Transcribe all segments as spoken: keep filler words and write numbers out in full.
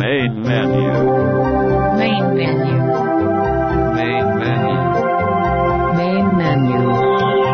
Main menu. Main menu. Main menu. Main menu.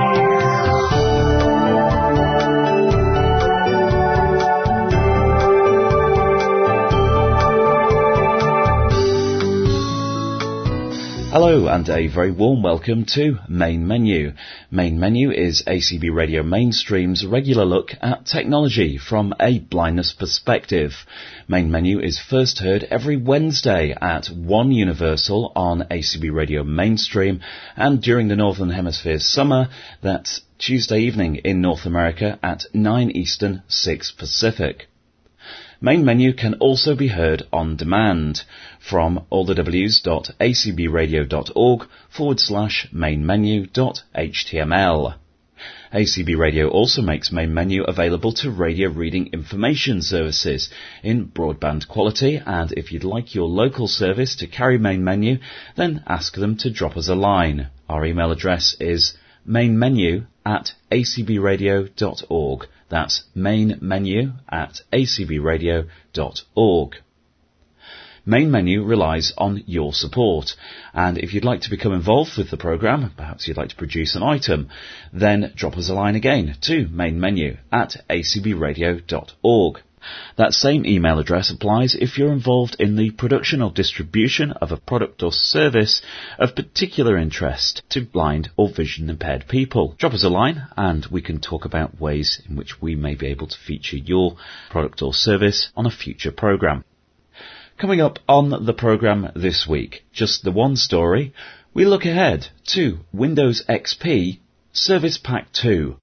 Hello and a very warm welcome to Main Menu. Main Menu is A C B Radio Mainstream's regular look at technology from a blindness perspective. Main Menu is first heard every Wednesday at one Universal on A C B Radio Mainstream, and during the Northern Hemisphere's summer, that's Tuesday evening in North America at nine Eastern, six Pacific. Main Menu can also be heard on demand from allthews.acbradio.org forward slash mainmenu.html. A C B Radio also makes Main Menu available to radio reading information services in broadband quality, and if you'd like your local service to carry Main Menu, then ask them to drop us a line. Our email address is mainmenu at acbradio.org. That's mainmenu at acbradio.org. Main Menu relies on your support, and if you'd like to become involved with the programme, perhaps you'd like to produce an item, then drop us a line again to mainmenu at acbradio.org. That same email address applies if you're involved in the production or distribution of a product or service of particular interest to blind or vision impaired people. Drop us a line and we can talk about ways in which we may be able to feature your product or service on a future programme. Coming up on the programme this week, just the one story, we look ahead to Windows X P Service Pack two.